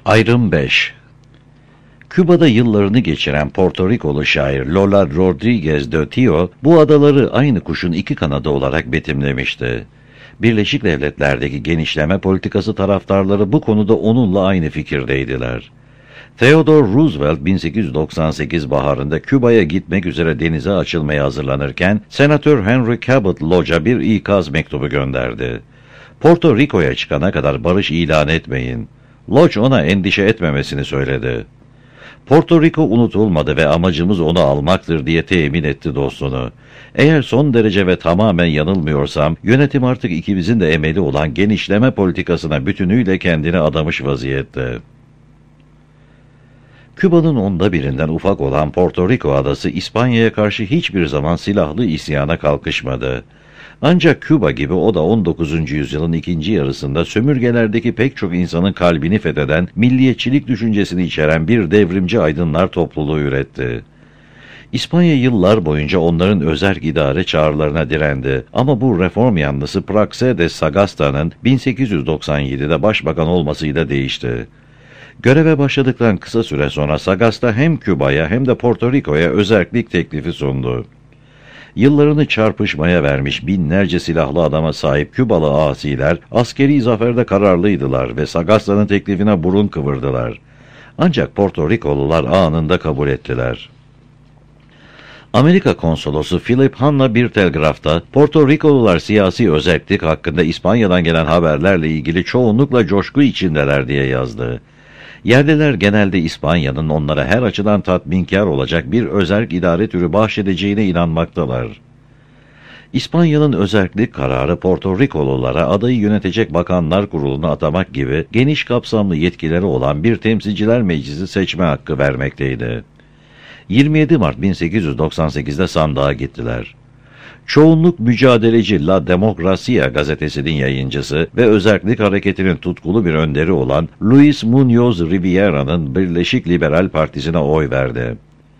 Ayrım 5. Küba'da yıllarını geçiren Porto Rikolu şair Lola Rodriguez de Tio, bu adaları aynı kuşun iki kanadı olarak betimlemişti. Birleşik Devletler'deki genişleme politikası taraftarları bu konuda onunla aynı fikirdeydiler. Theodore Roosevelt 1898 baharında Küba'ya gitmek üzere denize açılmaya hazırlanırken Senatör Henry Cabot Lodge'a bir ikaz mektubu gönderdi. Porto Rico'ya çıkana kadar barış ilan etmeyin. Lodge ona endişe etmemesini söyledi. Porto Rico unutulmadı ve amacımız onu almaktır diye temin etti dostunu. Eğer son derece ve tamamen yanılmıyorsam, yönetim artık ikimizin de emeli olan genişleme politikasına bütünüyle kendini adamış vaziyette. Küba'nın 1/10'den ufak olan Porto Rico adası İspanya'ya karşı hiçbir zaman silahlı isyana kalkışmadı. Ancak Küba gibi o da 19. yüzyılın ikinci yarısında sömürgelerdeki pek çok insanın kalbini fetheden, milliyetçilik düşüncesini içeren bir devrimci aydınlar topluluğu üretti. İspanya yıllar boyunca onların özerk idare çağrılarına direndi ama bu reform yanlısı Praxedes Sagasta'nın 1897'de başbakan olmasıyla değişti. Göreve başladıktan kısa süre sonra Sagasta hem Küba'ya hem de Porto Rico'ya özerklik teklifi sundu. Yıllarını çarpışmaya vermiş binlerce silahlı adama sahip Kübalı asiler askeri zaferde kararlıydılar ve Sagasta'nın teklifine burun kıvırdılar. Ancak Porto Rikolular anında kabul ettiler. Amerika konsolosu Philip Hanna bir telgrafta Porto Rikolular siyasi özerklik hakkında İspanya'dan gelen haberlerle ilgili çoğunlukla coşku içindeler diye yazdı. Yerliler genelde İspanya'nın onlara her açıdan tatminkar olacak bir özerk idare türü bahşedeceğine inanmaktalar. İspanya'nın özerklik kararı Porto Rikolulara adayı yönetecek bakanlar kurulunu atamak gibi geniş kapsamlı yetkileri olan bir temsilciler meclisi seçme hakkı vermekteydi. 27 Mart 1898'de sandığa gittiler. Çoğunluk mücadeleci La Democracia gazetesinin yayıncısı ve özerklik hareketinin tutkulu bir önderi olan Luis Muñoz Riviera'nın Birleşik Liberal Partisi'ne oy verdi.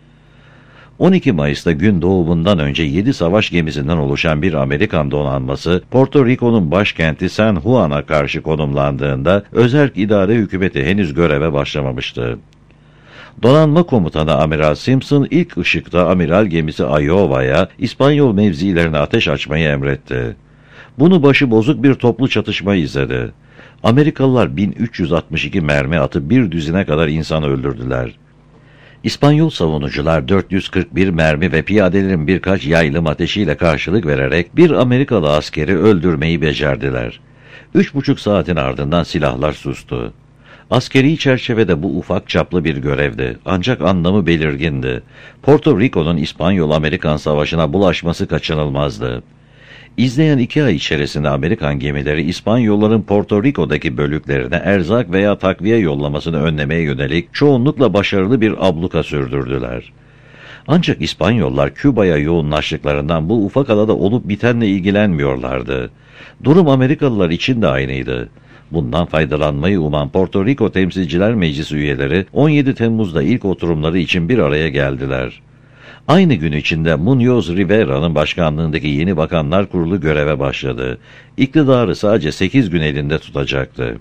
12 Mayıs'ta gün doğumundan önce 7 savaş gemisinden oluşan bir Amerikan donanması Porto Rico'nun başkenti San Juan'a karşı konumlandığında özerk idare hükümeti henüz göreve başlamamıştı. Donanma komutanı Amiral Simpson ilk ışıkta amiral gemisi Iowa'ya İspanyol mevzilerine ateş açmayı emretti. Bunu başı bozuk bir toplu çatışma izledi. Amerikalılar 1362 mermi atıp bir düzine kadar insan öldürdüler. İspanyol savunucular 441 mermi ve piyadelerin birkaç yaylım ateşiyle karşılık vererek bir Amerikalı askeri öldürmeyi becerdiler. 3,5 saatin ardından silahlar sustu. Askeri çerçevede bu ufak çaplı bir görevdi, ancak anlamı belirgindi. Porto Rico'nun İspanyol-Amerikan Savaşı'na bulaşması kaçınılmazdı. İzleyen 2 ay içerisinde Amerikan gemileri İspanyolların Porto Rico'daki bölüklerine erzak veya takviye yollamasını önlemeye yönelik çoğunlukla başarılı bir abluka sürdürdüler. Ancak İspanyollar Küba'ya yoğunlaştıklarından bu ufak adada olup bitenle ilgilenmiyorlardı. Durum Amerikalılar için de aynıydı. Bundan faydalanmayı uman Porto Rico Temsilciler Meclisi üyeleri 17 Temmuz'da ilk oturumları için bir araya geldiler. Aynı gün içinde Muñoz Riviera'nın başkanlığındaki yeni bakanlar kurulu göreve başladı. İktidarı sadece 8 gün elinde tutacaktı.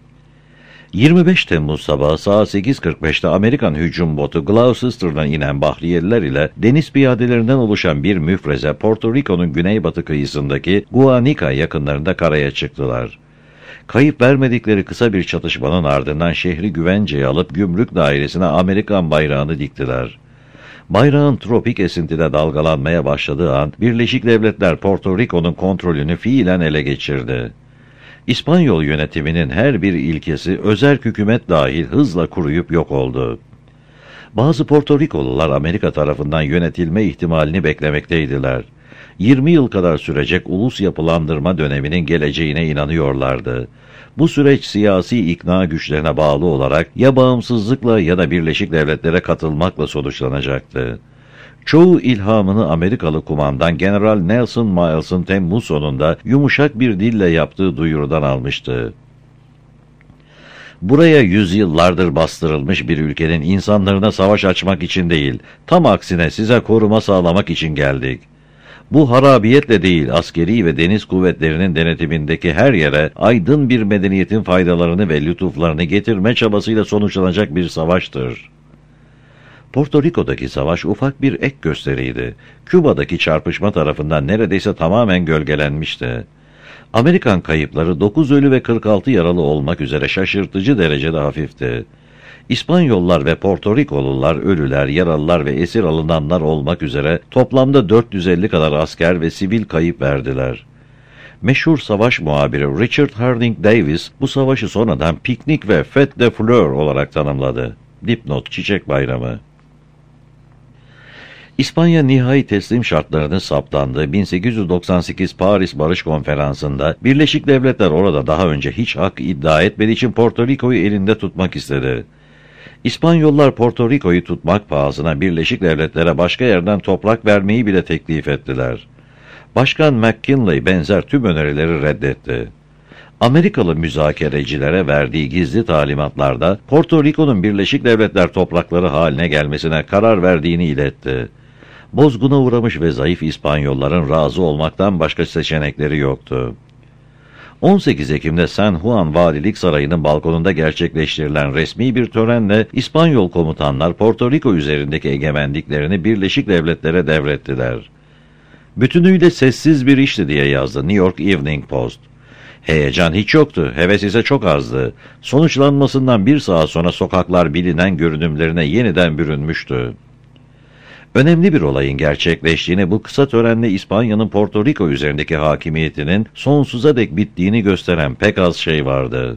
25 Temmuz sabahı saat 8.45'te Amerikan hücum botu Gloucester'dan inen Bahriyeliler ile deniz piyadelerinden oluşan bir müfreze Porto Rico'nun güneybatı kıyısındaki Guanica yakınlarında karaya çıktılar. Kayıp vermedikleri kısa bir çatışmanın ardından şehri güvenceye alıp gümrük dairesine Amerikan bayrağını diktiler. Bayrağın tropik esintide dalgalanmaya başladığı an Birleşik Devletler Porto Rico'nun kontrolünü fiilen ele geçirdi. İspanyol yönetiminin her bir ilkesi özerk hükümet dahil hızla kuruyup yok oldu. Bazı Porto Rikolular Amerika tarafından yönetilme ihtimalini beklemekteydiler. 20 yıl kadar sürecek ulus yapılandırma döneminin geleceğine inanıyorlardı. Bu süreç siyasi ikna güçlerine bağlı olarak ya bağımsızlıkla ya da Birleşik Devletlere katılmakla sonuçlanacaktı. Çoğu ilhamını Amerikalı kumandan General Nelson Miles'ın Temmuz sonunda yumuşak bir dille yaptığı duyurudan almıştı. Buraya yüzyıllardır bastırılmış bir ülkenin insanlarına savaş açmak için değil, tam aksine size koruma sağlamak için geldik. Bu harabiyetle değil, askeri ve deniz kuvvetlerinin denetimindeki her yere aydın bir medeniyetin faydalarını ve lütuflarını getirme çabasıyla sonuçlanacak bir savaştır. Porto Rico'daki savaş ufak bir ek gösteriydi. Küba'daki çarpışma tarafından neredeyse tamamen gölgelenmişti. Amerikan kayıpları 9 ölü ve 46 yaralı olmak üzere şaşırtıcı derecede hafifti. İspanyollar ve Porto Rikolular ölüler, yaralılar ve esir alınanlar olmak üzere toplamda 450 kadar asker ve sivil kayıp verdiler. Meşhur savaş muhabiri Richard Harding Davis bu savaşı sonradan piknik ve fête de fleurs olarak tanımladı. Dipnot: Çiçek Bayramı. İspanya nihai teslim şartlarını saptandığı 1898 Paris Barış Konferansı'nda Birleşik Devletler orada daha önce hiç hak iddia etmediği için Porto Rico'yu elinde tutmak istedi. İspanyollar Porto Rico'yu tutmak pahasına Birleşik Devletlere başka yerden toprak vermeyi bile teklif ettiler. Başkan McKinley benzer tüm önerileri reddetti. Amerikalı müzakerecilere verdiği gizli talimatlarda Porto Rico'nun Birleşik Devletler toprakları haline gelmesine karar verdiğini iletti. Bozguna uğramış ve zayıf İspanyolların razı olmaktan başka seçenekleri yoktu. 18 Ekim'de San Juan Valilik Sarayı'nın balkonunda gerçekleştirilen resmi bir törenle İspanyol komutanlar Porto Rico üzerindeki egemenliklerini Birleşik Devletlere devrettiler. Bütünüyle sessiz bir işti diye yazdı New York Evening Post. Heyecan hiç yoktu, heves ise çok azdı. Sonuçlanmasından bir saat sonra sokaklar bilinen görünümlerine yeniden bürünmüştü. Önemli bir olayın gerçekleştiğini, bu kısa törenle İspanya'nın Porto Rico üzerindeki hakimiyetinin sonsuza dek bittiğini gösteren pek az şey vardı.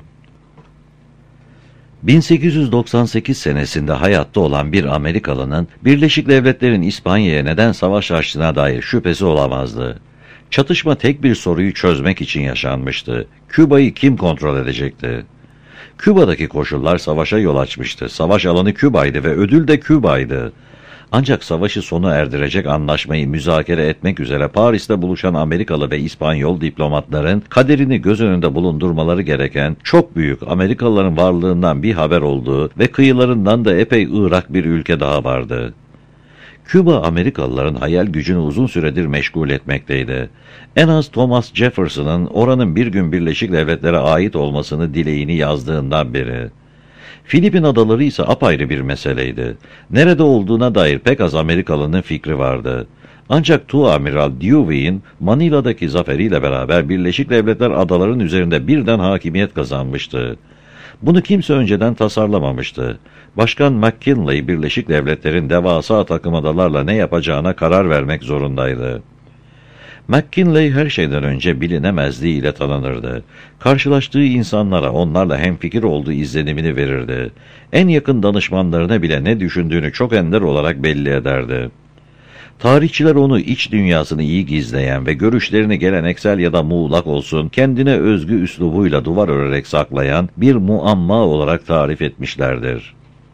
1898 senesinde hayatta olan bir Amerikalının Birleşik Devletler'in İspanya'ya neden savaş açtığına dair şüphesi olamazdı. Çatışma tek bir soruyu çözmek için yaşanmıştı. Küba'yı kim kontrol edecekti? Küba'daki koşullar savaşa yol açmıştı. Savaş alanı Küba'ydı ve ödül de Küba'ydı. Ancak savaşı sona erdirecek anlaşmayı müzakere etmek üzere Paris'te buluşan Amerikalı ve İspanyol diplomatların kaderini göz önünde bulundurmaları gereken çok büyük Amerikalıların varlığından bir haber olduğu ve kıyılarından da epey ırak bir ülke daha vardı. Küba, Amerikalıların hayal gücünü uzun süredir meşgul etmekteydi. En az Thomas Jefferson'ın oranın bir gün Birleşik Devletlere ait olmasını dileğini yazdığından beri. Filipin adaları ise apayrı bir meseleydi. Nerede olduğuna dair pek az Amerikalı'nın fikri vardı. Ancak Tuamiral Dewey'in Manila'daki zaferiyle beraber Birleşik Devletler adaların üzerinde birden hakimiyet kazanmıştı. Bunu kimse önceden tasarlamamıştı. Başkan McKinley, Birleşik Devletler'in devasa takım adalarla ne yapacağına karar vermek zorundaydı. McKinley her şeyden önce bilinemezliği ile tanınırdı. Karşılaştığı insanlara onlarla hemfikir olduğu izlenimini verirdi. En yakın danışmanlarına bile ne düşündüğünü çok ender olarak belli ederdi. Tarihçiler onu iç dünyasını iyi gizleyen ve görüşlerini geleneksel ya da muğlak olsun kendine özgü üslubuyla duvar örerek saklayan bir muamma olarak tarif etmişlerdir.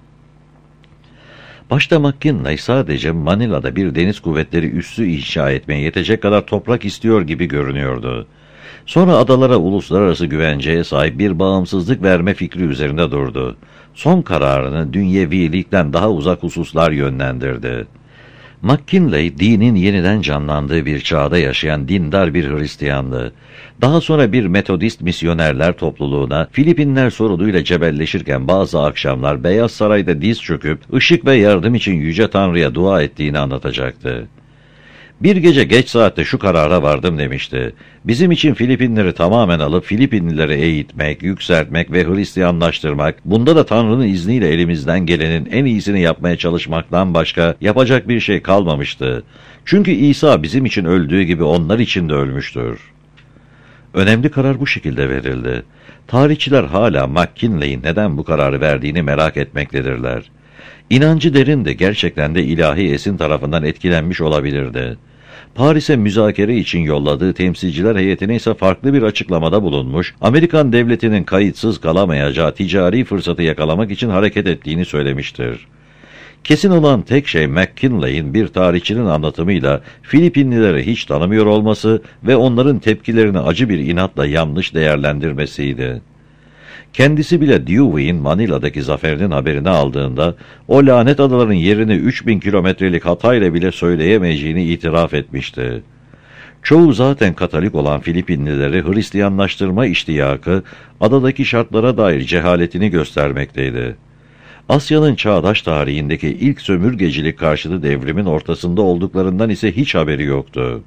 Başta McKinley sadece Manila'da bir deniz kuvvetleri üssü inşa etmeye yetecek kadar toprak istiyor gibi görünüyordu. Sonra adalara uluslararası güvenceye sahip bir bağımsızlık verme fikri üzerinde durdu. Son kararını dünyevilikten daha uzak hususlar yönlendirdi. McKinley, dinin yeniden canlandığı bir çağda yaşayan dindar bir Hristiyandı. Daha sonra bir Metodist misyonerler topluluğuna Filipinler sorunuyla cebelleşirken bazı akşamlar Beyaz Saray'da diz çöküp ışık ve yardım için Yüce Tanrı'ya dua ettiğini anlatacaktı. Bir gece geç saatte şu karara vardım demişti. Bizim için Filipinleri tamamen alıp Filipinlileri eğitmek, yükseltmek ve Hristiyanlaştırmak, bunda da Tanrı'nın izniyle elimizden gelenin en iyisini yapmaya çalışmaktan başka yapacak bir şey kalmamıştı. Çünkü İsa bizim için öldüğü gibi onlar için de ölmüştür. Önemli karar bu şekilde verildi. Tarihçiler hala McKinley'in neden bu kararı verdiğini merak etmektedirler. İnancı derindi, gerçekten de ilahi esin tarafından etkilenmiş olabilirdi. Paris'e müzakere için yolladığı temsilciler heyetine ise farklı bir açıklamada bulunmuş, Amerikan devletinin kayıtsız kalamayacağı ticari fırsatı yakalamak için hareket ettiğini söylemiştir. Kesin olan tek şey McKinley'in bir tarihçinin anlatımıyla Filipinlileri hiç tanımıyor olması ve onların tepkilerini acı bir inatla yanlış değerlendirmesiydi. Kendisi bile Dewey'in Manila'daki zaferinin haberini aldığında o lanet adaların yerini 3000 kilometrelik hatayla bile söyleyemeyeceğini itiraf etmişti. Çoğu zaten Katolik olan Filipinlileri Hristiyanlaştırma iştiyakı, adadaki şartlara dair cehaletini göstermekteydi. Asya'nın çağdaş tarihindeki ilk sömürgecilik karşıtı devrimin ortasında olduklarından ise hiç haberi yoktu.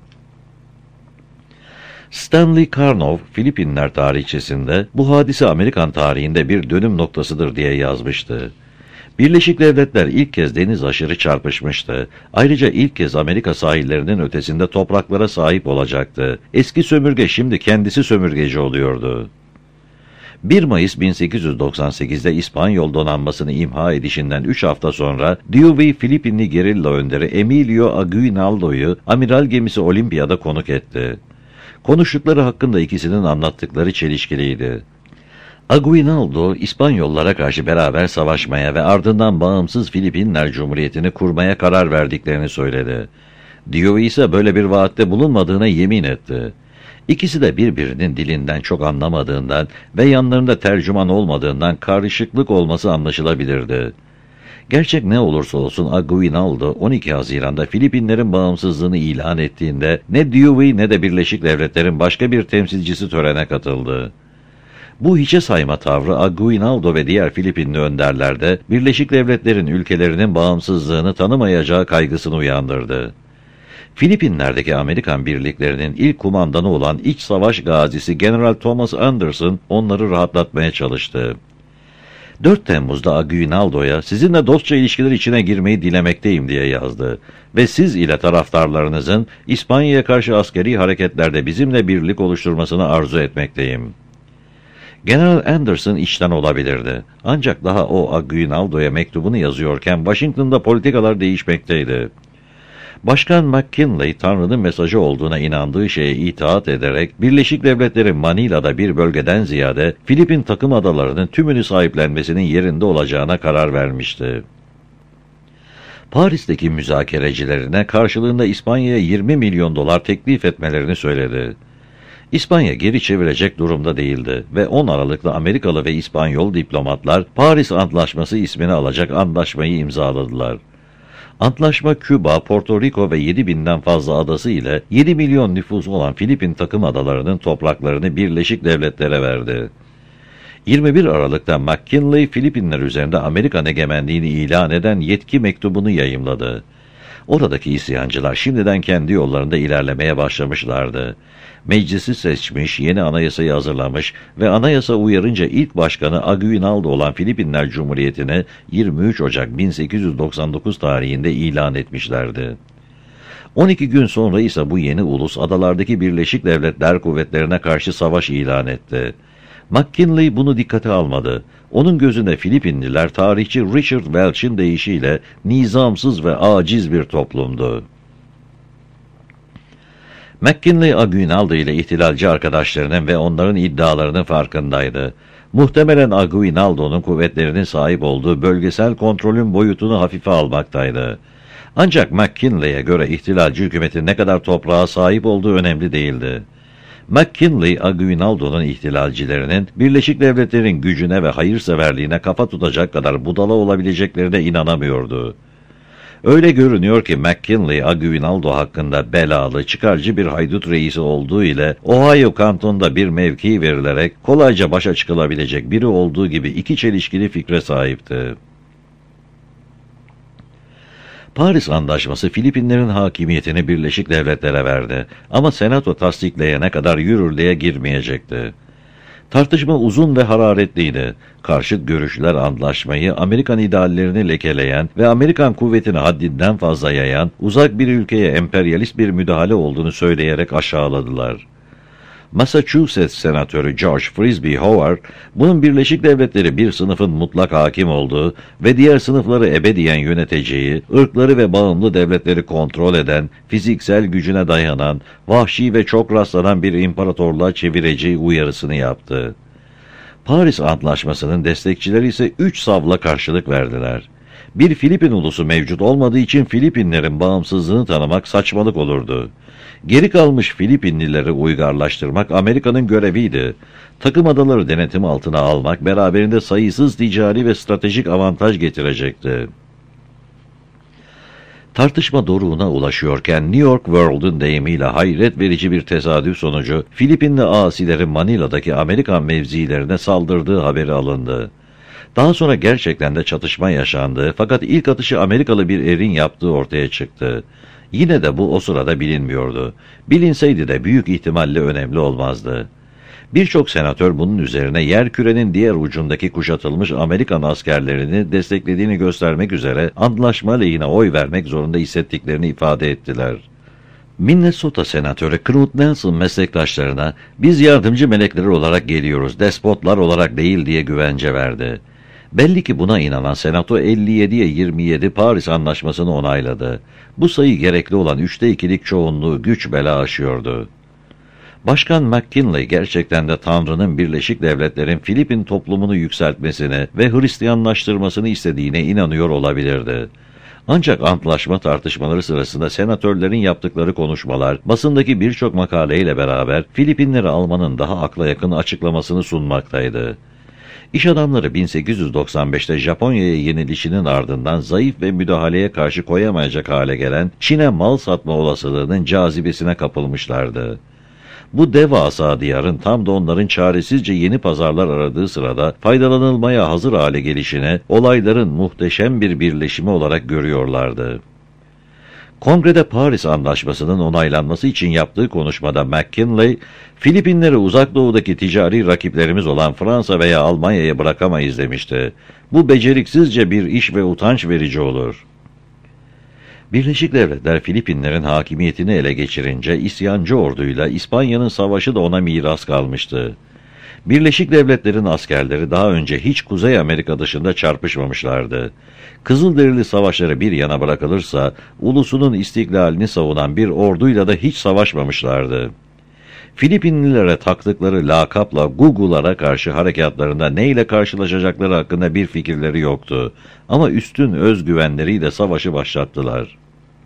Stanley Karnov, Filipinler tarihçesinde bu hadise Amerikan tarihinde bir dönüm noktasıdır diye yazmıştı. Birleşik Devletler ilk kez deniz aşırı çarpışmıştı. Ayrıca ilk kez Amerika sahillerinin ötesinde topraklara sahip olacaktı. Eski sömürge şimdi kendisi sömürgeci oluyordu. 1 Mayıs 1898'de İspanyol donanmasını imha edişinden 3 hafta sonra Dewey Filipinli gerilla önderi Emilio Aguinaldo'yu amiral gemisi Olimpiya'da konuk etti. Konuştukları hakkında ikisinin anlattıkları çelişkiliydi. Aguinaldo, İspanyollara karşı beraber savaşmaya ve ardından bağımsız Filipinler Cumhuriyeti'ni kurmaya karar verdiklerini söyledi. Dewey ise böyle bir vaatte bulunmadığına yemin etti. İkisi de birbirinin dilinden çok anlamadığından ve yanlarında tercüman olmadığından karışıklık olması anlaşılabilirdi. Gerçek ne olursa olsun Aguinaldo 12 Haziran'da Filipinlerin bağımsızlığını ilan ettiğinde ne Dewey ne de Birleşik Devletler'in başka bir temsilcisi törene katıldı. Bu hiçe sayma tavrı Aguinaldo ve diğer Filipinli önderlerde Birleşik Devletler'in ülkelerinin bağımsızlığını tanımayacağı kaygısını uyandırdı. Filipinler'deki Amerikan birliklerinin ilk kumandanı olan iç savaş gazisi General Thomas Anderson onları rahatlatmaya çalıştı. 4 Temmuz'da Aguinaldo'ya sizinle dostça ilişkiler içine girmeyi dilemekteyim diye yazdı ve siz ile taraftarlarınızın İspanya'ya karşı askeri hareketlerde bizimle birlik oluşturmasını arzu etmekteyim. General Anderson içten olabilirdi. Ancak daha o Aguinaldo'ya mektubunu yazıyorken Washington'da politikalar değişmekteydi. Başkan McKinley, Tanrı'nın mesajı olduğuna inandığı şeye itaat ederek Birleşik Devletler'in Manila'da bir bölgeden ziyade Filipin takım adalarının tümünü sahiplenmesinin yerinde olacağına karar vermişti. Paris'teki müzakerecilerine karşılığında İspanya'ya 20 milyon dolar teklif etmelerini söyledi. İspanya geri çevirecek durumda değildi ve 10 Aralık'ta Amerikalı ve İspanyol diplomatlar Paris Antlaşması ismini alacak antlaşmayı imzaladılar. Antlaşma Küba, Porto Rico ve 7.000'den fazla adası ile 7 milyon nüfusu olan Filipin takım adalarının topraklarını Birleşik Devletler'e verdi. 21 Aralık'ta McKinley, Filipinler üzerinde Amerikan egemenliğini ilan eden yetki mektubunu yayımladı. Oradaki isyancılar şimdiden kendi yollarında ilerlemeye başlamışlardı. Meclisi seçmiş, yeni anayasayı hazırlamış ve anayasa uyarınca ilk başkanı Aguinaldo olan Filipinler Cumhuriyeti'ne 23 Ocak 1899 tarihinde ilan etmişlerdi. 12 gün sonra ise bu yeni ulus adalardaki Birleşik Devletler kuvvetlerine karşı savaş ilan etti. McKinley bunu dikkate almadı. Onun gözünde Filipinliler tarihçi Richard Welch'in deyişiyle nizamsız ve aciz bir toplumdu. McKinley, Aguinaldo ile ihtilalci arkadaşlarının ve onların iddialarının farkındaydı. Muhtemelen Aguinaldo'nun kuvvetlerinin sahip olduğu bölgesel kontrolün boyutunu hafife almaktaydı. Ancak McKinley'e göre ihtilalci hükümetin ne kadar toprağa sahip olduğu önemli değildi. McKinley, Aguinaldo'nun ihtilalcilerinin Birleşik Devletler'in gücüne ve hayırseverliğine kafa tutacak kadar budala olabileceklerine inanamıyordu. Öyle görünüyor ki McKinley, Aguinaldo hakkında belalı, çıkarcı bir haydut reisi olduğu ile Ohio kantonda bir mevki verilerek kolayca başa çıkılabilecek biri olduğu gibi iki çelişkili fikre sahipti. Paris Antlaşması Filipinlerin hakimiyetini Birleşik Devletler'e verdi ama Senato tasdikleyene kadar yürürlüğe girmeyecekti. Tartışma uzun ve hararetliydi. Karşıt görüşler antlaşmayı Amerikan ideallerini lekeleyen ve Amerikan kuvvetini haddinden fazla yayan uzak bir ülkeye emperyalist bir müdahale olduğunu söyleyerek aşağıladılar. Massachusetts senatörü George Frisbee Howard, bunun Birleşik Devletleri bir sınıfın mutlak hakim olduğu ve diğer sınıfları ebediyen yöneteceği, ırkları ve bağımlı devletleri kontrol eden, fiziksel gücüne dayanan, vahşi ve çok rastlanan bir imparatorluğa çevireceği uyarısını yaptı. Paris Antlaşması'nın destekçileri ise 3 savla karşılık verdiler. Bir Filipin ulusu mevcut olmadığı için Filipinlerin bağımsızlığını tanımak saçmalık olurdu. Geri kalmış Filipinlileri uygarlaştırmak Amerika'nın göreviydi. Takım adaları denetim altına almak beraberinde sayısız ticari ve stratejik avantaj getirecekti. Tartışma doruğuna ulaşıyorken New York World'un deyimiyle hayret verici bir tesadüf sonucu Filipinli asilerin Manila'daki Amerikan mevzilerine saldırdığı haberi alındı. Daha sonra gerçekten de çatışma yaşandı fakat ilk atışı Amerikalı bir erin yaptığı ortaya çıktı. Yine de bu o sırada bilinmiyordu. Bilinseydi de büyük ihtimalle önemli olmazdı. Birçok senatör bunun üzerine yerkürenin diğer ucundaki kuşatılmış Amerikan askerlerini desteklediğini göstermek üzere antlaşma lehine oy vermek zorunda hissettiklerini ifade ettiler. Minnesota senatörü Knut Nelson meslektaşlarına "Biz yardımcı melekleri olarak geliyoruz, despotlar olarak değil" diye güvence verdi. Belli ki buna inanan Senato 57'ye 27 Paris Anlaşması'nı onayladı. Bu sayı gerekli olan 3'te 2'lik çoğunluğu güç bela aşıyordu. Başkan McKinley gerçekten de Tanrı'nın Birleşik Devletler'in Filipin toplumunu yükseltmesini ve Hristiyanlaştırmasını istediğine inanıyor olabilirdi. Ancak antlaşma tartışmaları sırasında senatörlerin yaptıkları konuşmalar, basındaki birçok makaleyle beraber Filipinleri almanın daha akla yakın açıklamasını sunmaktaydı. İş adamları 1895'te Japonya'ya yenilişinin ardından zayıf ve müdahaleye karşı koyamayacak hale gelen Çin'e mal satma olasılığının cazibesine kapılmışlardı. Bu devasa diyarın tam da onların çaresizce yeni pazarlar aradığı sırada faydalanılmaya hazır hale gelişine olayların muhteşem bir birleşimi olarak görüyorlardı. Kongrede Paris Anlaşması'nın onaylanması için yaptığı konuşmada McKinley, "Filipinleri uzak doğudaki ticari rakiplerimiz olan Fransa veya Almanya'ya bırakamayız" demişti. "Bu beceriksizce bir iş ve utanç verici olur." Birleşik Devletler Filipinlerin hakimiyetini ele geçirince isyancı orduyla İspanya'nın savaşı da ona miras kalmıştı. Birleşik Devletler'in askerleri daha önce hiç Kuzey Amerika dışında çarpışmamışlardı. Kızılderili savaşları bir yana bırakılırsa, ulusunun istiklalini savunan bir orduyla da hiç savaşmamışlardı. Filipinlilere taktıkları lakapla Gugulara karşı harekatlarında neyle karşılaşacakları hakkında bir fikirleri yoktu. Ama üstün özgüvenleriyle savaşı başlattılar.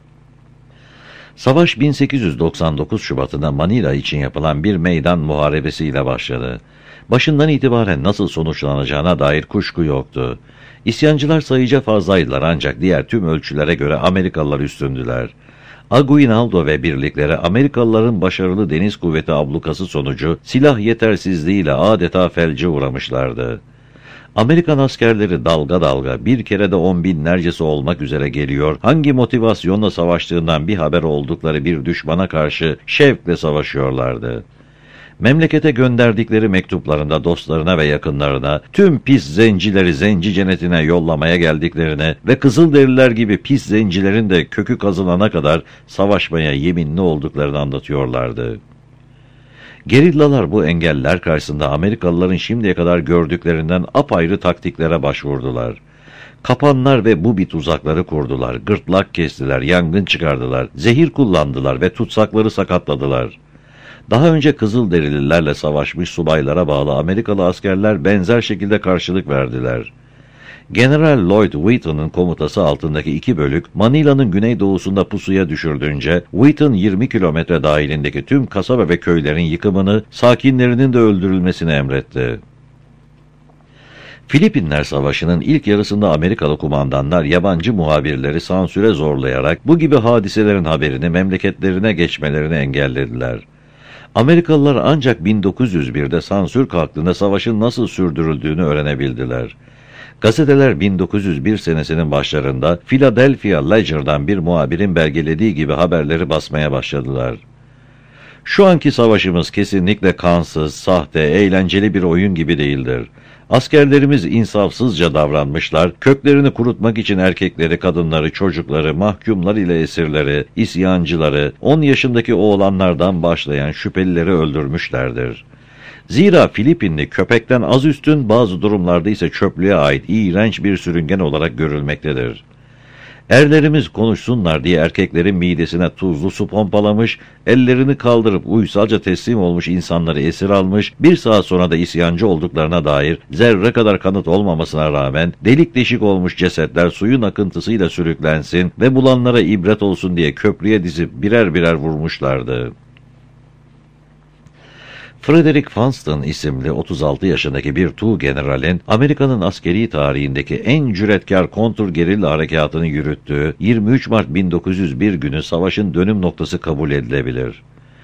Savaş 1899 Şubat'ında Manila için yapılan bir meydan muharebesiyle başladı. Başından itibaren nasıl sonuçlanacağına dair kuşku yoktu. İsyancılar sayıca fazlaydılar ancak diğer tüm ölçülere göre Amerikalılar üstündüler. Aguinaldo ve birlikleri Amerikalıların başarılı deniz kuvveti ablukası sonucu silah yetersizliğiyle adeta felce uğramışlardı. Amerikan askerleri dalga dalga bir kere de 10 binlercesi olmak üzere geliyor, hangi motivasyonla savaştığından bir haber oldukları bir düşmana karşı şevkle savaşıyorlardı. Memlekete gönderdikleri mektuplarında dostlarına ve yakınlarına tüm pis zencileri zenci cennetine yollamaya geldiklerini ve Kızılderililer gibi pis zencilerin de kökü kazılana kadar savaşmaya yeminli olduklarını anlatıyorlardı. Gerillalar bu engeller karşısında Amerikalıların şimdiye kadar gördüklerinden apayrı taktiklere başvurdular. Kapanlar ve bu tuzakları kurdular, gırtlak kestiler, yangın çıkardılar, zehir kullandılar ve tutsakları sakatladılar. Daha önce Kızılderililerle savaşmış subaylara bağlı Amerikalı askerler benzer şekilde karşılık verdiler. General Lloyd Wheaton'un komutası altındaki 2 bölük Manila'nın güneydoğusunda pusuya düşürdüğünce Wheaton 20 kilometre dahilindeki tüm kasaba ve köylerin yıkımını, sakinlerinin de öldürülmesini emretti. Filipinler Savaşı'nın ilk yarısında Amerikalı kumandanlar yabancı muhabirleri sansüre zorlayarak bu gibi hadiselerin haberini memleketlerine geçmelerini engellediler. Amerikalılar ancak 1901'de sansür kalktığında savaşın nasıl sürdürüldüğünü öğrenebildiler. Gazeteler 1901 senesinin başlarında Philadelphia Ledger'dan bir muhabirin belgelediği gibi haberleri basmaya başladılar. "Şu anki savaşımız kesinlikle kansız, sahte, eğlenceli bir oyun gibi değildir. Askerlerimiz insafsızca davranmışlar, köklerini kurutmak için erkekleri, kadınları, çocukları, mahkumlar ile esirleri, isyancıları, 10 yaşındaki oğlanlardan başlayan şüphelileri öldürmüşlerdir. Zira Filipinli köpekten az üstün, bazı durumlarda ise çöplüğe ait iğrenç bir sürüngen olarak görülmektedir. Erlerimiz konuşsunlar diye erkeklerin midesine tuzlu su pompalamış, ellerini kaldırıp uysalca teslim olmuş insanları esir almış, bir saat sonra da isyancı olduklarına dair zerre kadar kanıt olmamasına rağmen delik deşik olmuş cesetler suyun akıntısıyla sürüklensin ve bulanlara ibret olsun diye köprüye dizip birer birer vurmuşlardı." Frederick Funston isimli 36 yaşındaki bir Tuğgeneralin Amerika'nın askeri tarihindeki en cüretkar kontrgerilla harekatını yürüttüğü 23 Mart 1901 günü savaşın dönüm noktası kabul edilebilir.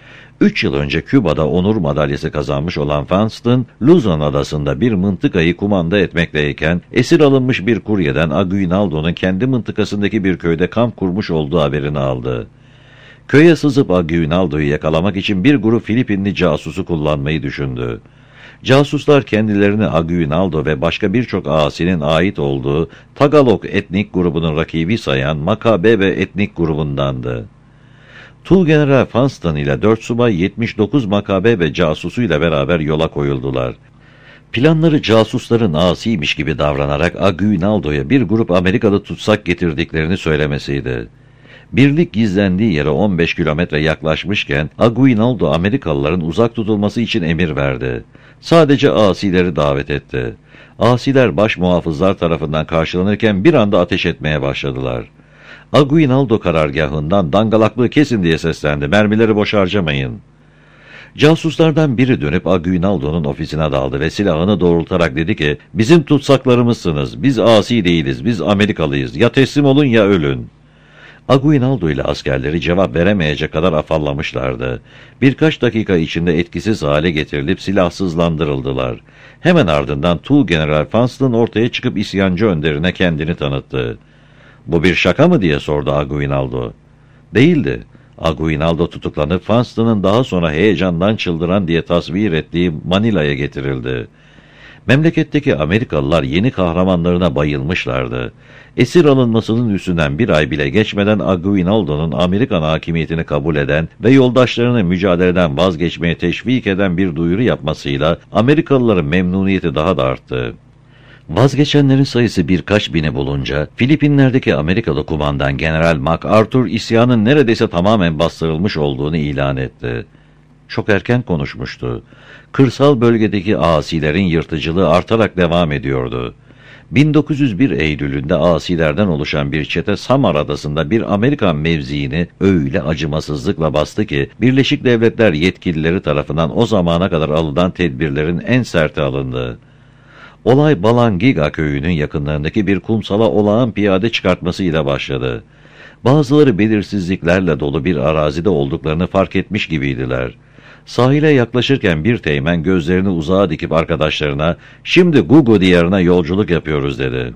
3 yıl önce Küba'da onur madalyası kazanmış olan Funston, Luzon adasında bir mıntıkayı kumanda etmekteyken esir alınmış bir kuryeden Aguinaldo'nun kendi mıntıkasındaki bir köyde kamp kurmuş olduğu haberini aldı. Köye sızıp Aguinaldo'yu yakalamak için bir grup Filipinli casusu kullanmayı düşündü. Casuslar kendilerini Aguinaldo ve başka birçok asinin ait olduğu Tagalog etnik grubunun rakibi sayan Macabebe etnik grubundandı. Tuğgeneral Funston ile 4 subay 79 Macabebe casusuyla beraber yola koyuldular. Planları casusların asiymiş gibi davranarak Aguinaldo'ya bir grup Amerikalı tutsak getirdiklerini söylemesiydi. Birlik gizlendiği yere 15 kilometre yaklaşmışken Aguinaldo Amerikalıların uzak tutulması için emir verdi. Sadece asileri davet etti. Asiler baş muhafızlar tarafından karşılanırken bir anda ateş etmeye başladılar. Aguinaldo karargahından dangalaklığı kesin diye seslendi. Mermileri boş harcamayın. Casuslardan biri dönüp Aguinaldo'nun ofisine daldı ve silahını doğrultarak dedi ki, bizim tutsaklarımızsınız, biz asi değiliz, biz Amerikalıyız, ya teslim olun ya ölün. Aguinaldo ile askerleri cevap veremeyecek kadar afallamışlardı. Birkaç dakika içinde etkisiz hale getirilip silahsızlandırıldılar. Hemen ardından Tuğgeneral Funston ortaya çıkıp isyancı önderine kendini tanıttı. "Bu bir şaka mı?" diye sordu Aguinaldo. Değildi. Aguinaldo tutuklanıp Funston'ın daha sonra heyecandan çıldıran diye tasvir ettiği Manila'ya getirildi. Memleketteki Amerikalılar yeni kahramanlarına bayılmışlardı. Esir alınmasının üstünden bir ay bile geçmeden Aguinaldo'nun Amerikan hakimiyetini kabul eden ve yoldaşlarını mücadeleden vazgeçmeye teşvik eden bir duyuru yapmasıyla Amerikalıların memnuniyeti daha da arttı. Vazgeçenlerin sayısı birkaç bini bulunca, Filipinler'deki Amerikalı kumandan General MacArthur isyanın neredeyse tamamen bastırılmış olduğunu ilan etti. Çok erken konuşmuştu. Kırsal bölgedeki asilerin yırtıcılığı artarak devam ediyordu. 1901 Eylül'ünde asilerden oluşan bir çete Samar Adası'nda bir Amerikan mevziini öyle acımasızlıkla bastı ki, Birleşik Devletler yetkilileri tarafından o zamana kadar alınan tedbirlerin en serti alındı. Olay Balangiga köyünün yakınlarındaki bir kumsala olağan piyade çıkartmasıyla başladı. Bazıları belirsizliklerle dolu bir arazide olduklarını fark etmiş gibiydiler. Sahile yaklaşırken bir teğmen gözlerini uzağa dikip arkadaşlarına, "Şimdi Gugu diyarına yolculuk yapıyoruz," dedi.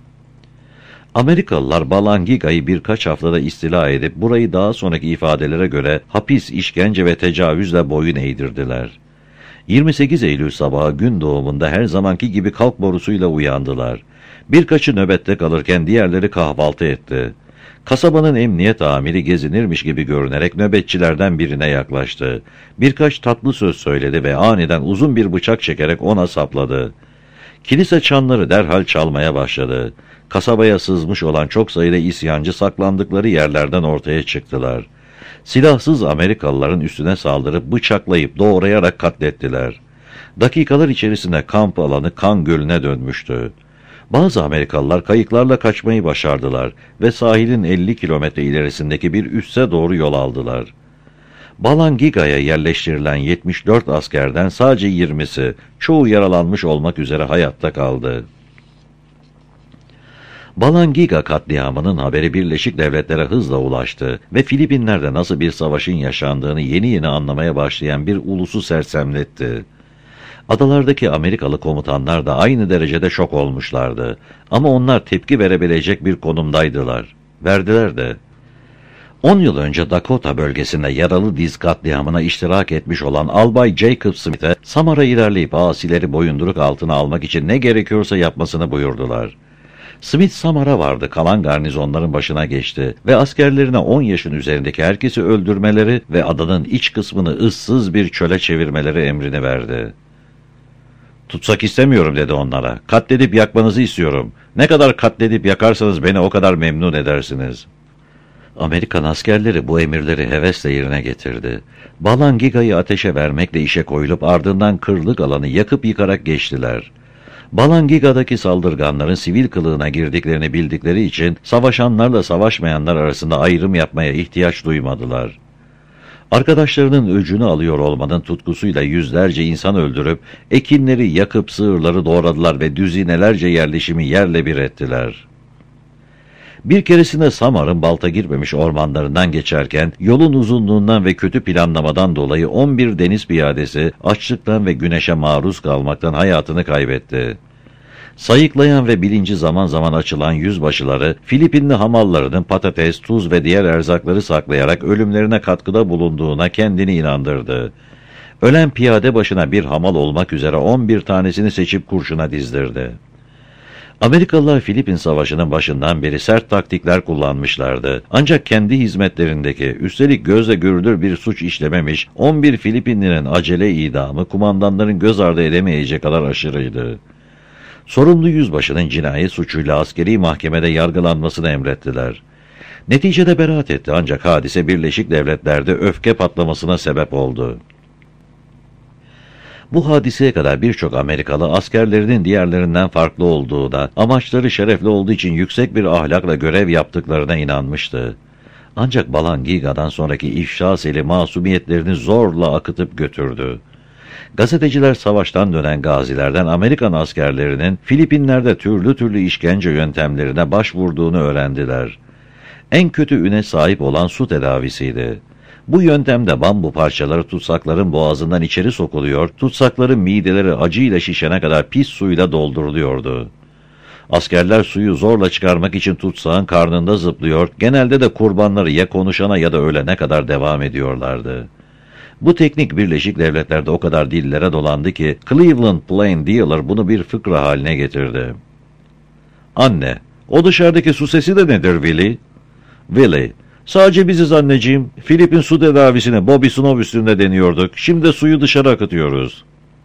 Amerikalılar Balangiga'yı birkaç haftada istila edip burayı daha sonraki ifadelere göre hapis, işkence ve tecavüzle boyun eğdirdiler. 28 Eylül sabahı gün doğumunda her zamanki gibi kalk borusuyla uyandılar. Birkaçı nöbette kalırken diğerleri kahvaltı etti. Kasabanın emniyet amiri gezinirmiş gibi görünerek nöbetçilerden birine yaklaştı. Birkaç tatlı söz söyledi ve aniden uzun bir bıçak çekerek ona sapladı. Kilise çanları derhal çalmaya başladı. Kasabaya sızmış olan çok sayıda isyancı saklandıkları yerlerden ortaya çıktılar. Silahsız Amerikalıların üstüne saldırıp bıçaklayıp doğrayarak katlettiler. Dakikalar içerisinde kamp alanı kan gölüne dönmüştü. Bazı Amerikalılar kayıklarla kaçmayı başardılar ve sahilin 50 kilometre ilerisindeki bir üsse doğru yol aldılar. Balangiga'ya yerleştirilen 74 askerden sadece 20'si, çoğu yaralanmış olmak üzere hayatta kaldı. Balangiga katliamının haberi Birleşik Devletlere hızla ulaştı ve Filipinler'de nasıl bir savaşın yaşandığını yeni anlamaya başlayan bir ulusu sersemletti. Adalardaki Amerikalı komutanlar da aynı derecede şok olmuşlardı. Ama onlar tepki verebilecek bir konumdaydılar. Verdiler de. 10 yıl önce Dakota bölgesinde yaralı diz katliamına iştirak etmiş olan Albay Jacob Smith'e Samar'a ilerleyip asileri boyunduruk altına almak için ne gerekiyorsa yapmasını buyurdular. Smith Samar'a vardı, kalan garnizonların başına geçti ve askerlerine 10 yaşın üzerindeki herkesi öldürmeleri ve adanın iç kısmını ıssız bir çöle çevirmeleri emrini verdi. "Tutsak istemiyorum," dedi onlara. "Katledip yakmanızı istiyorum. Ne kadar katledip yakarsanız beni o kadar memnun edersiniz." Amerikan askerleri bu emirleri hevesle yerine getirdi. Balangiga'yı ateşe vermekle işe koyulup ardından kırlık alanı yakıp yıkarak geçtiler. Balangiga'daki saldırganların sivil kılığına girdiklerini bildikleri için savaşanlarla savaşmayanlar arasında ayrım yapmaya ihtiyaç duymadılar. Arkadaşlarının öcünü alıyor olmanın tutkusuyla yüzlerce insan öldürüp, ekinleri yakıp sığırları doğradılar ve düzinelerce yerleşimi yerle bir ettiler. Bir keresinde Samar'ın balta girmemiş ormanlarından geçerken, yolun uzunluğundan ve kötü planlamadan dolayı 11 deniz piyadesi açlıktan ve güneşe maruz kalmaktan hayatını kaybetti. Sayıklayan ve bilinci zaman zaman açılan yüzbaşıları, Filipinli hamallarının patates, tuz ve diğer erzakları saklayarak ölümlerine katkıda bulunduğuna kendini inandırdı. Ölen piyade başına bir hamal olmak üzere 11 tanesini seçip kurşuna dizdirdi. Amerikalılar Filipin Savaşı'nın başından beri sert taktikler kullanmışlardı. Ancak kendi hizmetlerindeki, üstelik gözle görülür bir suç işlememiş 11 Filipinlinin acele idamı kumandanların göz ardı edemeyecek kadar aşırıydı. Sorumlu yüzbaşının cinayet suçuyla askeri mahkemede yargılanmasını emrettiler. Neticede beraat etti ancak hadise Birleşik Devletler'de öfke patlamasına sebep oldu. Bu hadiseye kadar birçok Amerikalı askerlerinin diğerlerinden farklı olduğuna, amaçları şerefli olduğu için yüksek bir ahlakla görev yaptıklarına inanmıştı. Ancak Balangiga'dan sonraki ifşa seli masumiyetlerini zorla akıtıp götürdü. Gazeteciler savaştan dönen gazilerden Amerikan askerlerinin Filipinler'de türlü türlü işkence yöntemlerine başvurduğunu öğrendiler. En kötü üne sahip olan su tedavisiydi. Bu yöntemde bambu parçaları tutsakların boğazından içeri sokuluyor, tutsakların mideleri acıyla şişene kadar pis suyla dolduruluyordu. Askerler suyu zorla çıkarmak için tutsağın karnında zıplıyor, genelde de kurbanları ya konuşana ya da ölene kadar devam ediyorlardı. Bu teknik Birleşik Devletler'de o kadar dillere dolandı ki Cleveland Plain Dealer bunu bir fıkra haline getirdi. Anne, o dışarıdaki su sesi de nedir Willie? Willie, sadece biziz anneciğim. Filipin su tedavisine Bobby Snow üstünde deniyorduk. Şimdi suyu dışarı akıtıyoruz.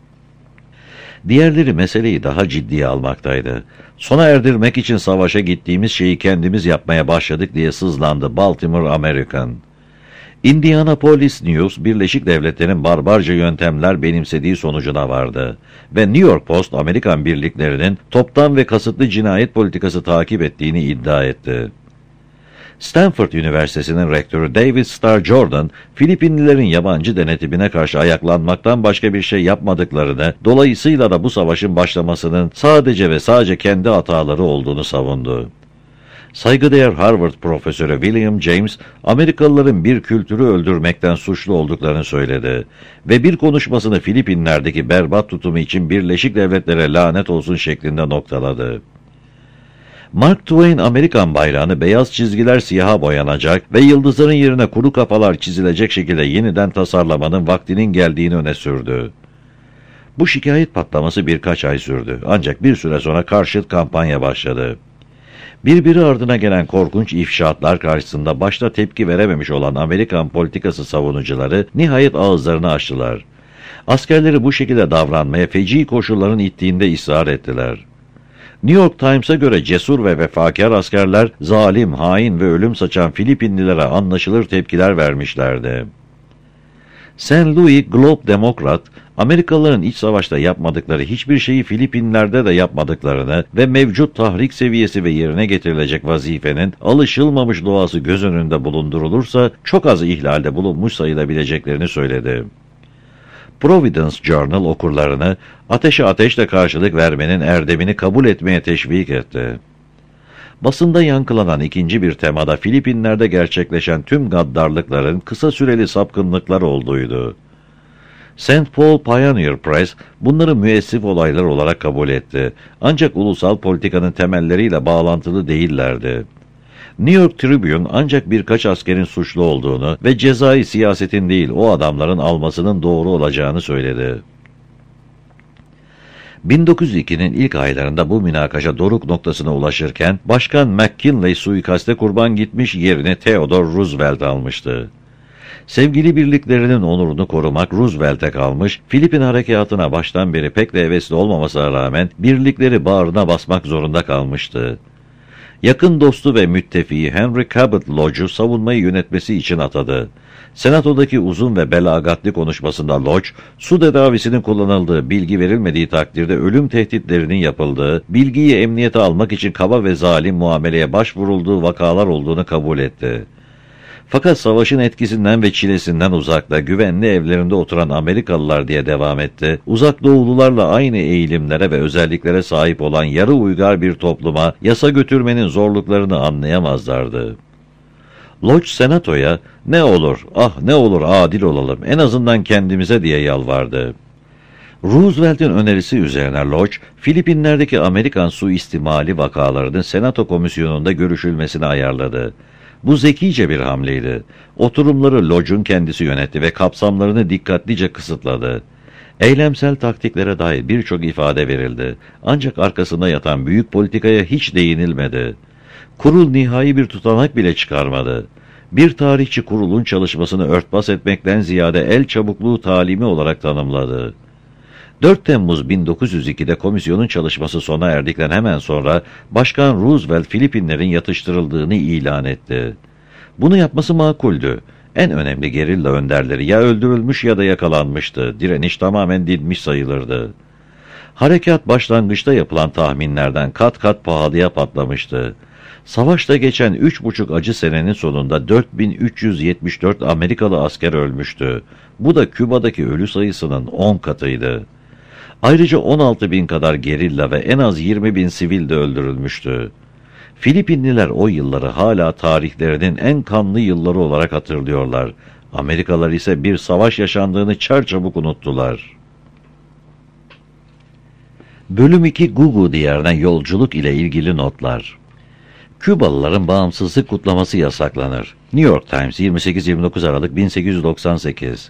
Diğerleri meseleyi daha ciddiye almaktaydı. Sona erdirmek için savaşa gittiğimiz şeyi kendimiz yapmaya başladık diye sızlandı Baltimore American. Indianapolis News, Birleşik Devletler'in barbarca yöntemler benimsediği sonucuna vardı ve New York Post, Amerikan birliklerinin toptan ve kasıtlı cinayet politikası takip ettiğini iddia etti. Stanford Üniversitesi'nin rektörü David Starr Jordan, Filipinlilerin yabancı denetimine karşı ayaklanmaktan başka bir şey yapmadıklarını, dolayısıyla da bu savaşın başlamasının sadece ve sadece kendi hataları olduğunu savundu. Saygıdeğer Harvard profesörü William James, Amerikalıların bir kültürü öldürmekten suçlu olduklarını söyledi ve bir konuşmasını Filipinler'deki berbat tutumu için Birleşik Devletlere lanet olsun şeklinde noktaladı. Mark Twain, Amerikan bayrağını beyaz çizgiler siyaha boyanacak ve yıldızların yerine kuru kafalar çizilecek şekilde yeniden tasarlamanın vaktinin geldiğini öne sürdü. Bu şikayet patlaması birkaç ay sürdü, ancak bir süre sonra karşıt kampanya başladı. Birbiri ardına gelen korkunç ifşaatlar karşısında başta tepki verememiş olan Amerikan politikası savunucuları nihayet ağızlarını açtılar. Askerleri bu şekilde davranmaya feci koşulların ittiğinde ısrar ettiler. New York Times'a göre cesur ve vefakar askerler zalim, hain ve ölüm saçan Filipinlilere anlaşılır tepkiler vermişlerdi. St. Louis Globe Demokrat, Amerikalıların iç savaşta yapmadıkları hiçbir şeyi Filipinler'de de yapmadıklarını ve mevcut tahrik seviyesi ve yerine getirilecek vazifenin alışılmamış doğası göz önünde bulundurulursa çok az ihlalde bulunmuş sayılabileceklerini söyledi. Providence Journal okurlarını ateşe ateşle karşılık vermenin erdemini kabul etmeye teşvik etti. Basında yankılanan ikinci bir temada Filipinler'de gerçekleşen tüm gaddarlıkların kısa süreli sapkınlıklar olduğuydu. St. Paul Pioneer Press bunları müessif olaylar olarak kabul etti. Ancak ulusal politikanın temelleriyle bağlantılı değillerdi. New York Tribune ancak birkaç askerin suçlu olduğunu ve cezai siyasetin değil o adamların almasının doğru olacağını söyledi. 1902'nin ilk aylarında bu münakaşa doruk noktasına ulaşırken Başkan McKinley suikaste kurban gitmiş, yerini Theodore Roosevelt almıştı. Sevgili birliklerinin onurunu korumak Roosevelt'e kalmış, Filipin harekatına baştan beri pek de hevesli olmamasına rağmen birlikleri bağrına basmak zorunda kalmıştı. Yakın dostu ve müttefiği Henry Cabot Lodge'u savunmayı yönetmesi için atadı. Senatodaki uzun ve belagatli konuşmasında Lodge, su tedavisinin kullanıldığı, bilgi verilmediği takdirde ölüm tehditlerinin yapıldığı, bilgiyi emniyete almak için kaba ve zalim muameleye başvurulduğu vakalar olduğunu kabul etti. Fakat savaşın etkisinden ve çilesinden uzakta, güvenli evlerinde oturan Amerikalılar diye devam etti. Uzak doğulularla aynı eğilimlere ve özelliklere sahip olan yarı uygar bir topluma yasa götürmenin zorluklarını anlayamazlardı. Lodge senatoya "Ne olur, ah ne olur adil olalım, en azından kendimize" diye yalvardı. Roosevelt'in önerisi üzerine Lodge, Filipinler'deki Amerikan suistimali vakalarının Senato Komisyonu'nda görüşülmesini ayarladı. Bu zekice bir hamleydi. Oturumları Lodge'un kendisi yönetti ve kapsamlarını dikkatlice kısıtladı. Eylemsel taktiklere dair birçok ifade verildi. Ancak arkasında yatan büyük politikaya hiç değinilmedi. Kurul nihai bir tutanak bile çıkarmadı. Bir tarihçi kurulun çalışmasını örtbas etmekten ziyade el çabukluğu talimi olarak tanımladı. 4 Temmuz 1902'de komisyonun çalışması sona erdikten hemen sonra Başkan Roosevelt Filipinlerin yatıştırıldığını ilan etti. Bunu yapması makuldü. En önemli gerilla önderleri ya öldürülmüş ya da yakalanmıştı. Direniş tamamen dinmiş sayılırdı. Harekat başlangıçta yapılan tahminlerden kat kat pahalıya patlamıştı. Savaşta geçen 3,5 acı senenin sonunda 4374 Amerikalı asker ölmüştü. Bu da Küba'daki ölü sayısının 10 katıydı. Ayrıca 16.000 kadar gerilla ve en az 20.000 sivil de öldürülmüştü. Filipinliler o yılları hala tarihlerinin en kanlı yılları olarak hatırlıyorlar. Amerikalılar ise bir savaş yaşandığını çarçabuk unuttular. Bölüm 2 Gugu diyarına yolculuk ile ilgili notlar. Kübalıların bağımsızlık kutlaması yasaklanır. New York Times 28-29 Aralık 1898.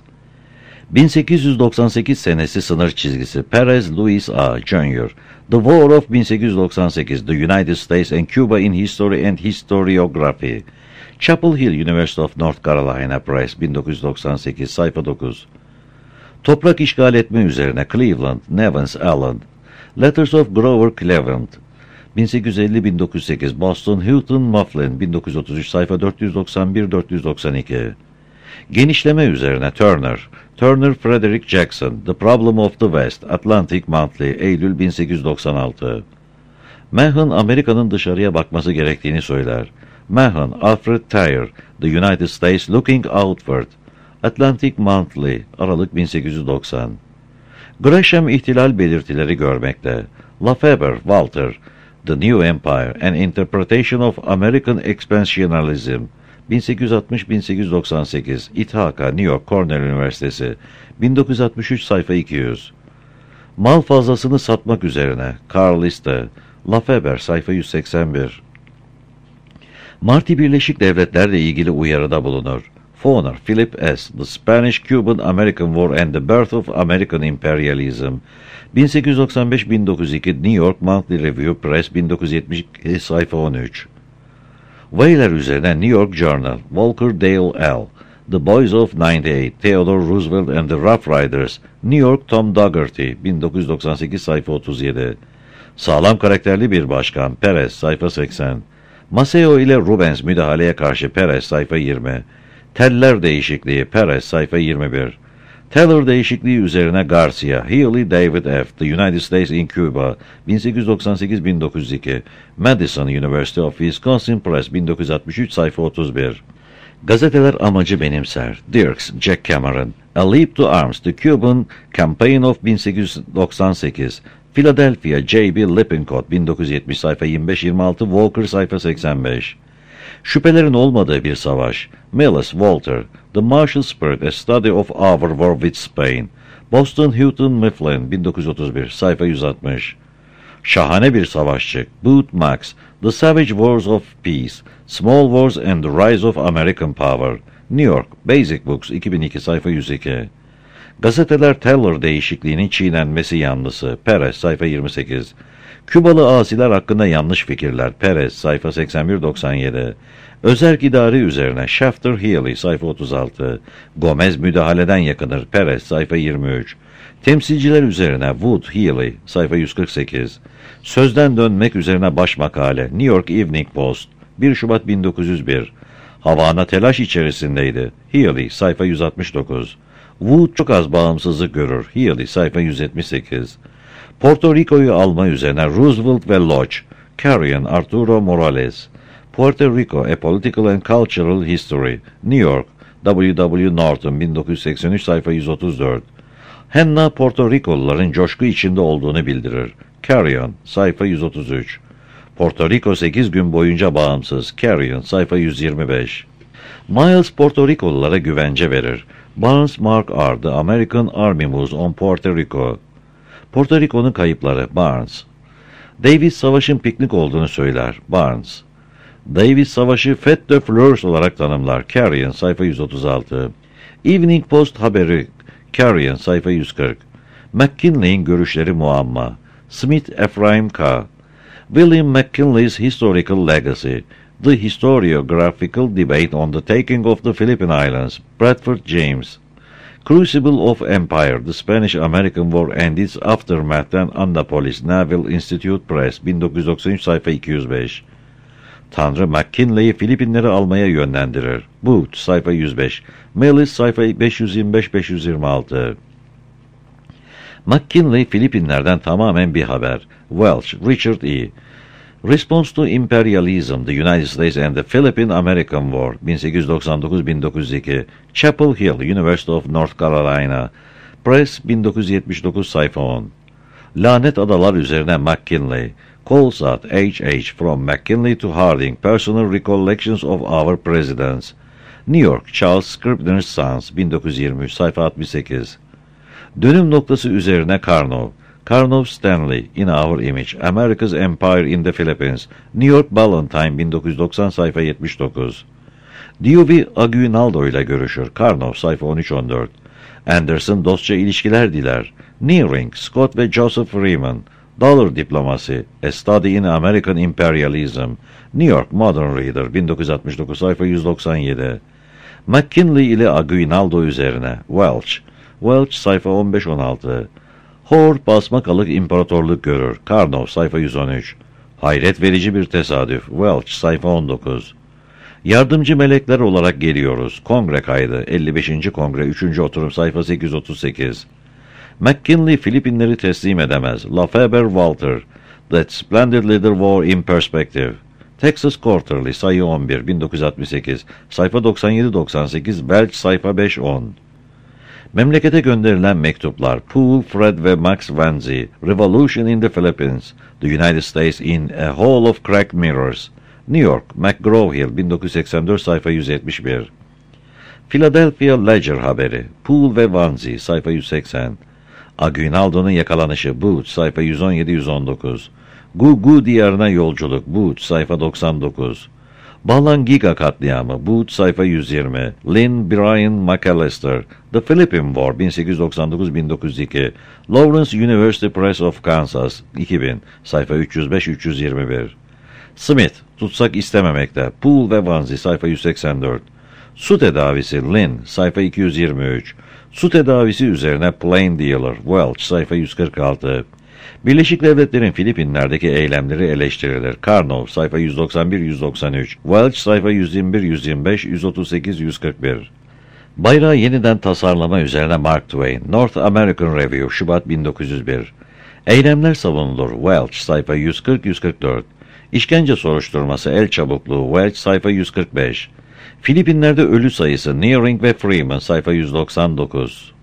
1898 senesi sınır çizgisi Perez Luis A. Jr. The War of 1898, The United States and Cuba in History and Historiography. Chapel Hill University of North Carolina Press 1998, sayfa 9. Toprak işgal etme üzerine Cleveland, Nevins, Allen. Letters of Grover Cleveland 1850-1908, Boston, Houghton, Mifflin 1933, sayfa 491-492. Genişleme üzerine Turner Frederick Jackson, The Problem of the West, Atlantic Monthly, Eylül 1896. Mahan, Amerika'nın dışarıya bakması gerektiğini söyler. Mahan, Alfred Thayer, The United States Looking Outward, Atlantic Monthly, Aralık 1890. Gresham, ihtilal belirtileri görmekte. Lafeber, Walter, The New Empire, An Interpretation of American Expansionism, 1860-1898, İthaka, New York, Cornell Üniversitesi, 1963, sayfa 200. Mal fazlasını satmak üzerine, Carl Liste, Lafeber, sayfa 181. Marty Birleşik Devletler'le ilgili uyarıda bulunur. Fauner, Philip S., The Spanish-Cuban-American War and the Birth of American Imperialism, 1895-1902, New York Monthly Review Press, 1972, sayfa 13. Whaler üzerine New York Journal, Walker Dale L., The Boys of 98, Theodore Roosevelt and the Rough Riders, New York Tom Dougherty, 1998, sayfa 37. Sağlam karakterli bir başkan, Perez, sayfa 80. Maceo ile Rubens müdahaleye karşı, Perez, sayfa 20. Teller değişikliği, Perez, sayfa 21. Teller değişikliği üzerine Garcia, Healy David F., The United States in Cuba, 1898-1902, Madison University of Wisconsin Press, 1963, sayfa 31. Gazeteler amacı benimser. Dirks, Jack Cameron, A Leap to Arms, The Cuban Campaign of 1898, Philadelphia, J.B. Lippincott, 1970, sayfa 25-26, Walker, sayfa 85. Şüphelerin olmadığı bir savaş. Millis, Walter, The Martial Spirit, A Study of Our War with Spain, Boston, Houghton, Mifflin, 1931, sayfa 160. Şahane bir savaşçı. Booth, Max, The Savage Wars of Peace, Small Wars and the Rise of American Power, New York, Basic Books, 2002, sayfa 102. Gazeteler Teller değişikliğinin çiğnenmesi yanlısı, Perez, sayfa 28. Kübalı asiler hakkında yanlış fikirler, Perez, sayfa 81-97. Özerk idari üzerine Shafter Healy, sayfa 36. Gomez müdahaleden yakınır, Perez, sayfa 23. Temsilciler üzerine Wood, Healy, sayfa 148. Sözden dönmek üzerine baş makale, New York Evening Post, 1 Şubat 1901. Havana telaş içerisindeydi, Healy, sayfa 169. Wood çok az bağımsızlık görür, Healy, sayfa 178. Porto Rico'yu alma üzerine Roosevelt ve Lodge, Carrion, Arturo Morales. Puerto Rico, A Political and Cultural History, New York, W. Norton, 1983, sayfa 134. Henna, Porto Rikoluların coşku içinde olduğunu bildirir. Carrion, sayfa 133. Porto Rico 8 gün boyunca bağımsız. Carrion, sayfa 125. Miles, Porto Rikolulara güvence verir. Barnes, Mark R. The American Army Moves on Puerto Rico. Porto Rico'nun kayıpları. Barnes. Davis, savaşın piknik olduğunu söyler. Barnes. Davis, savaşı Fête de Fleurs olarak tanımlar. Carrion, sayfa 136. Evening Post haberi. Carrion, sayfa 140. McKinley'in görüşleri muamma. Smith, Ephraim K. William McKinley's Historical Legacy. The Historiographical Debate on the Taking of the Philippine Islands. Bradford James. Crucible of Empire. The Spanish-American War and its Aftermath'ten Annapolis Naval Institute Press. 1993, sayfa 205. Tanrı McKinley'i Filipinleri almaya yönlendirir. Booth, sayfa 105. Millis, sayfa 525-526. McKinley, Filipinler'den tamamen bir haber. Welch, Richard E. Response to Imperialism, The United States and the Philippine-American War, 1899-1902. Chapel Hill, University of North Carolina. Press, 1979, sayfa 10. Lanet Adalar üzerine McKinley. Colesat, H.H. From McKinley to Harding, Personal Recollections of Our Presidents. New York, Charles Scribner's Sons, 1923, sayfa 68. Dönüm noktası üzerine Karnov. Karnov Stanley, In Our Image, America's Empire in the Philippines. New York Ballantine, 1990, sayfa 79. Diovi Aguinaldo ile görüşür. Karnov, sayfa 13-14. Anderson dostça ilişkiler diler. Nearing, Scott ve Joseph Freeman. Dollar Diplomasi, A Study in American Imperialism. New York Modern Reader, 1969, sayfa 197. McKinley ile Aguinaldo üzerine. Welch, sayfa 15-16. Hoare, basmakalık imparatorluk görür. Karnov, sayfa 113. Hayret verici bir tesadüf. Welch, sayfa 19. Yardımcı melekler olarak geliyoruz. Kongre kaydı. 55. Kongre 3. oturum, sayfa 838. McKinley Filipinleri teslim edemez. Lafeber Walter. That Splendid Little War in Perspective. Texas Quarterly, sayı 11, 1968, sayfa 97-98, Welch, sayfa 5-10. Memlekete gönderilen mektuplar. Poole, Fred ve Max Vanzi. Revolution in the Philippines. The United States in a Hall of Cracked Mirrors. New York, McGraw-Hill, 1984, sayfa 171. Philadelphia Ledger haberi. Poole ve Vanzi, sayfa 180. Aguinaldo'nun yakalanışı. Booth, sayfa 117-119. Gugu diyarına yolculuk. Booth, sayfa 99. Balangiga katliamı. Booth, sayfa 120. Lynn Bryan McAllister. The Philippine War, 1899-1902. Lawrence University Press of Kansas, 2000, sayfa 305-321. Smith, tutsak istememekte. Poole ve Vanzi, sayfa 184. Su tedavisi. Lynn, sayfa 223. Su tedavisi üzerine Plain Dealer. Welch, sayfa 146. Birleşik Devletler'in Filipinler'deki eylemleri eleştirilir. Karnov, sayfa 191-193. Welch, sayfa 121-125, 138-141. Bayrağı yeniden tasarlama üzerine Mark Twain. North American Review, Şubat 1901. Eylemler savunulur. Welch, sayfa 140-144. İşkence soruşturması, el çabukluğu. Welch, sayfa 145. Filipinler'de ölü sayısı. Nearing ve Freeman, sayfa 199.